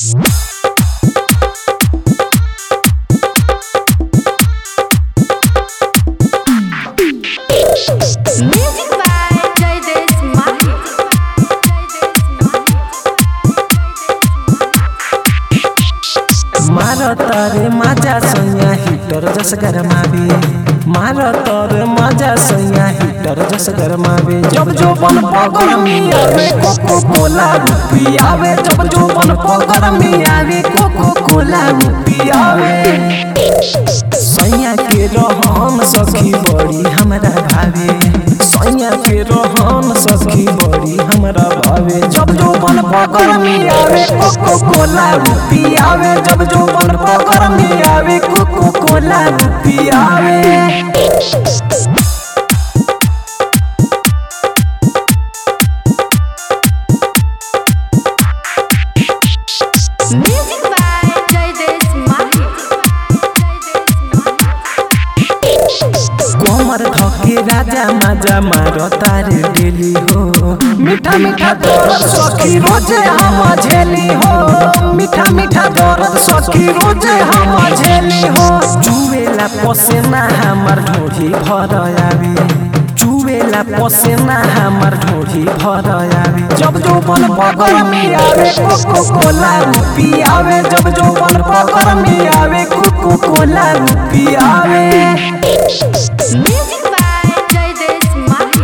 Music by Jaidesh Mahi. मारो तारे मजा सैया हीटर जस गरमावे मारो तारे मजा सैया हीटर जस गरमावे जब जो बन पगर में आवे कोको कोला रूपी आवे जब जो बन पगर में आवे कोको कोला रूपी आवे सैया के रहन सखी बड़ी हमरा भावे सैया के रहन सखी बड़ी हमरा भावे जब जो बन पगर में आवे कोको कोला रूपी आवे जब जो बन पगर में आवे कोको कोला रूपी आवे। Music by Jaidesh Mahi. कोमर धके राजा माजा मारो तारे डेली हो मीठा मीठा दर्द सखी रोजे हम झेली हो मीठा मीठा दर्द सखी रोजे हम झेली हो चुवेला पसेना हमर ढोढ़ी भर आवे चुवेला पसेना हमर ढोढ़ी भर आवे जब जो बन पगर में आवे कोको कोला रूपी आवे जब जो बन पगर में आवे कोको कोला रूपी आवे। Music by Jaidesh Mahi.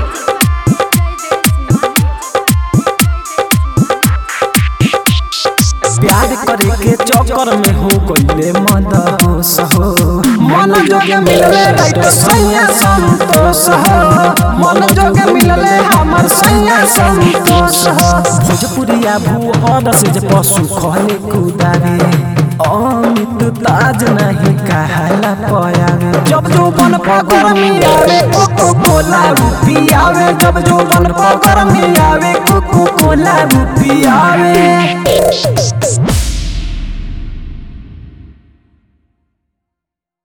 प्यार करे के चक्कर में हो गईले मद होश हो मन जोगे मिलले राइट सैया संतोष हो मन जोगे मिलले हमर सैया संतोष हो भोजपुरिया भूहर से जे पशु खले कुदावे अमित ताज नहीं कहला पयावे जब जो बन पगर में आवे कोको कोला रूपी आवे जब जो बन पगर में आवे कोको कोला रूपी आवे।